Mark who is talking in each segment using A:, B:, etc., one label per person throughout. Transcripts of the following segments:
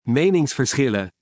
A: Meningsverschillen.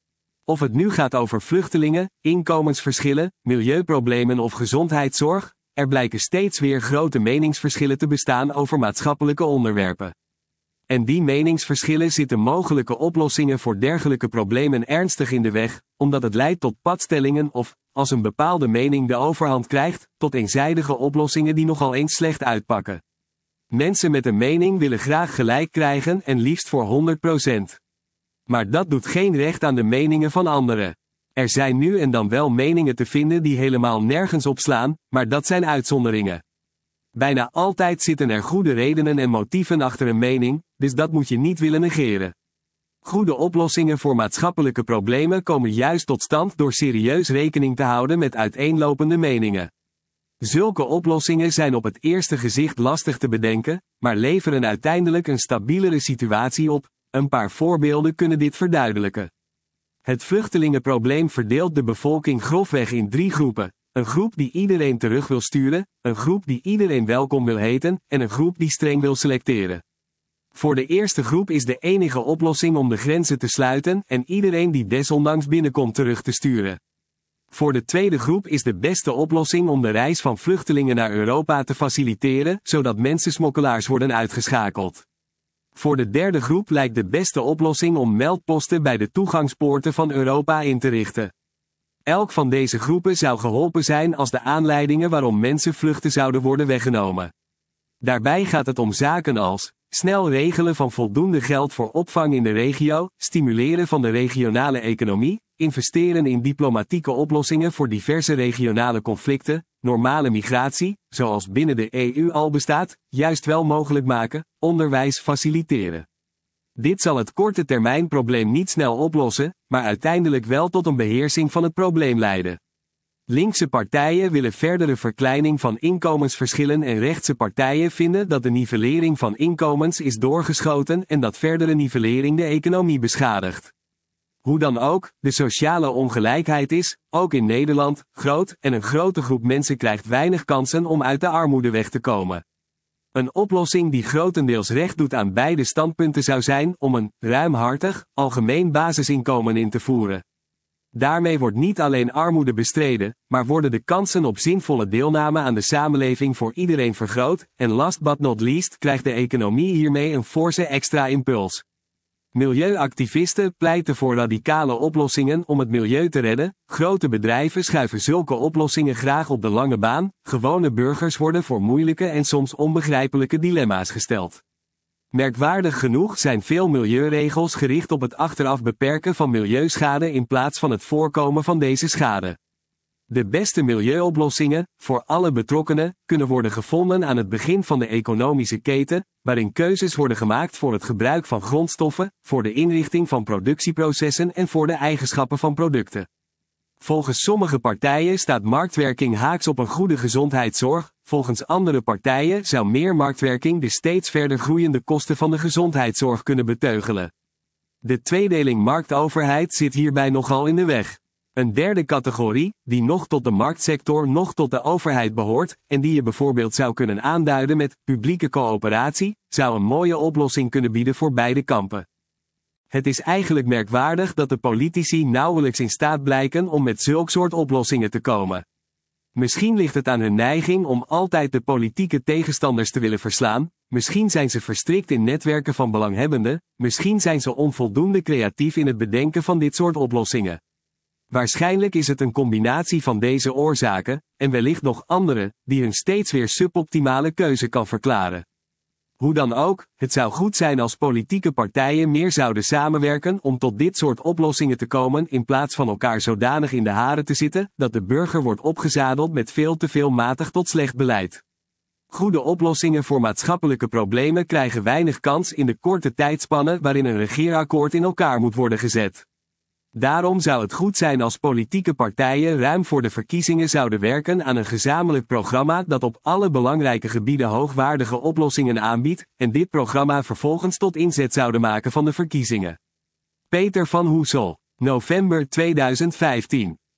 A: Of het nu gaat over vluchtelingen, inkomensverschillen, milieuproblemen of gezondheidszorg, er blijken steeds weer grote meningsverschillen te bestaan over maatschappelijke onderwerpen. En die meningsverschillen zitten mogelijke oplossingen voor dergelijke problemen ernstig in de weg, omdat het leidt tot padstellingen of, als een bepaalde mening de overhand krijgt, tot eenzijdige oplossingen die nogal eens slecht uitpakken. Mensen met een mening willen graag gelijk krijgen en liefst voor 100%. Maar dat doet geen recht aan de meningen van anderen. Er zijn nu en dan wel meningen te vinden die helemaal nergens op slaan, maar dat zijn uitzonderingen. Bijna altijd zitten er goede redenen en motieven achter een mening, dus dat moet je niet willen negeren. Goede oplossingen voor maatschappelijke problemen komen juist tot stand door serieus rekening te houden met uiteenlopende meningen. Zulke oplossingen zijn op het eerste gezicht lastig te bedenken, maar leveren uiteindelijk een stabielere situatie op. Een paar voorbeelden kunnen dit verduidelijken. Het vluchtelingenprobleem verdeelt de bevolking grofweg in 3 groepen. Een groep die iedereen terug wil sturen, een groep die iedereen welkom wil heten, en een groep die streng wil selecteren. Voor de eerste groep is de enige oplossing om de grenzen te sluiten en iedereen die desondanks binnenkomt terug te sturen. Voor de tweede groep is de beste oplossing om de reis van vluchtelingen naar Europa te faciliteren, zodat mensensmokkelaars worden uitgeschakeld. Voor de derde groep lijkt de beste oplossing om meldposten bij de toegangspoorten van Europa in te richten. Elk van deze groepen zou geholpen zijn als de aanleidingen waarom mensen vluchten zouden worden weggenomen. Daarbij gaat het om zaken als snel regelen van voldoende geld voor opvang in de regio, stimuleren van de regionale economie, investeren in diplomatieke oplossingen voor diverse regionale conflicten, normale migratie, zoals binnen de EU al bestaat, juist wel mogelijk maken, onderwijs faciliteren. Dit zal het korte termijn probleem niet snel oplossen, maar uiteindelijk wel tot een beheersing van het probleem leiden. Linkse partijen willen verdere verkleining van inkomensverschillen en rechtse partijen vinden dat de nivellering van inkomens is doorgeschoten en dat verdere nivellering de economie beschadigt. Hoe dan ook, de sociale ongelijkheid is, ook in Nederland, groot en een grote groep mensen krijgt weinig kansen om uit de armoede weg te komen. Een oplossing die grotendeels recht doet aan beide standpunten zou zijn om een ruimhartig, algemeen basisinkomen in te voeren. Daarmee wordt niet alleen armoede bestreden, maar worden de kansen op zinvolle deelname aan de samenleving voor iedereen vergroot, en last but not least krijgt de economie hiermee een forse extra impuls. Milieuactivisten pleiten voor radicale oplossingen om het milieu te redden, grote bedrijven schuiven zulke oplossingen graag op de lange baan, gewone burgers worden voor moeilijke en soms onbegrijpelijke dilemma's gesteld. Merkwaardig genoeg zijn veel milieuregels gericht op het achteraf beperken van milieuschade in plaats van het voorkomen van deze schade. De beste milieuoplossingen, voor alle betrokkenen, kunnen worden gevonden aan het begin van de economische keten, waarin keuzes worden gemaakt voor het gebruik van grondstoffen, voor de inrichting van productieprocessen en voor de eigenschappen van producten. Volgens sommige partijen staat marktwerking haaks op een goede gezondheidszorg, volgens andere partijen zou meer marktwerking de steeds verder groeiende kosten van de gezondheidszorg kunnen beteugelen. De tweedeling markt-overheid zit hierbij nogal in de weg. Een derde categorie, die nog tot de marktsector nog tot de overheid behoort, en die je bijvoorbeeld zou kunnen aanduiden met publieke coöperatie, zou een mooie oplossing kunnen bieden voor beide kampen. Het is eigenlijk merkwaardig dat de politici nauwelijks in staat blijken om met zulk soort oplossingen te komen. Misschien ligt het aan hun neiging om altijd de politieke tegenstanders te willen verslaan, misschien zijn ze verstrikt in netwerken van belanghebbenden, misschien zijn ze onvoldoende creatief in het bedenken van dit soort oplossingen. Waarschijnlijk is het een combinatie van deze oorzaken, en wellicht nog andere, die hun steeds weer suboptimale keuze kan verklaren. Hoe dan ook, het zou goed zijn als politieke partijen meer zouden samenwerken om tot dit soort oplossingen te komen in plaats van elkaar zodanig in de haren te zitten, dat de burger wordt opgezadeld met veel te veel matig tot slecht beleid. Goede oplossingen voor maatschappelijke problemen krijgen weinig kans in de korte tijdspanne waarin een regeerakkoord in elkaar moet worden gezet. Daarom zou het goed zijn als politieke partijen ruim voor de verkiezingen zouden werken aan een gezamenlijk programma dat op alle belangrijke gebieden hoogwaardige oplossingen aanbiedt, en dit programma vervolgens tot inzet zouden maken van de verkiezingen. Peter van Hoesel, november 2015.